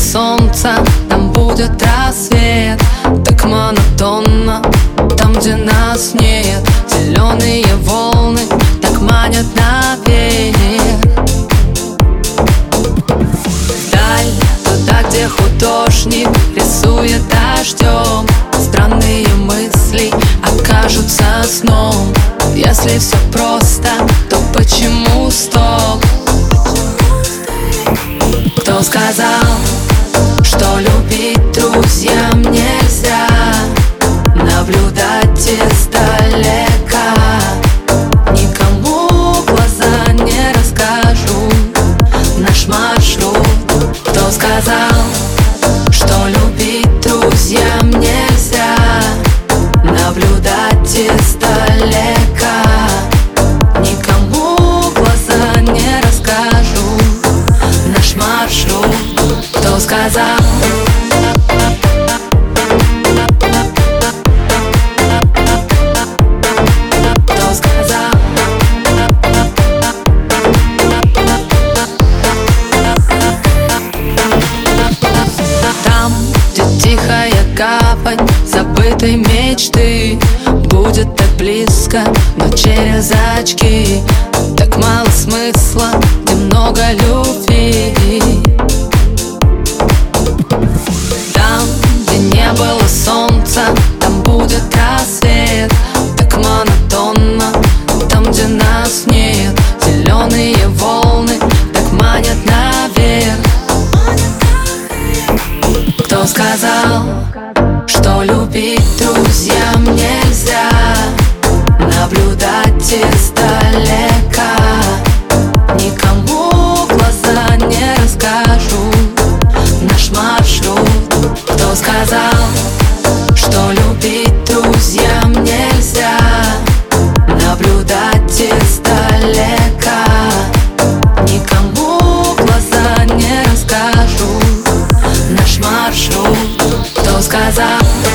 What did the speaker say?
солнца, там будет рассвет. Так монотонно, там, где нас нет. Зеленые волны так манят наверх. Вдаль, туда, где художник рисует дождем. Странные мысли окажутся сном. Если все просто, то почему стоп? Кто сказал, что любить друзьям нельзя? Наблюдать издалека, никому глаза не расскажу наш маршрут. Кто сказал, что любить друзьям нельзя? Наблюдать издалека, никому глаза не расскажу наш маршрут. Кто сказал? Кто сказал? Там, где тихая гавань забытой мечты, будет так близко, но через очки. Так мало смысла, где много любви. Там, где не было солнца, там будет рассвет. Так монотонно, там, где нас нет. Зеленые волны так манят наверх. Кто сказал, что любить друзьям нельзя? Наблюдать издалека, никому глаза не расскажу наш маршрут. Кто сказал, что любить друзьям нельзя? Наблюдать издалека, никому глаза не расскажу наш маршрут. Кто сказал?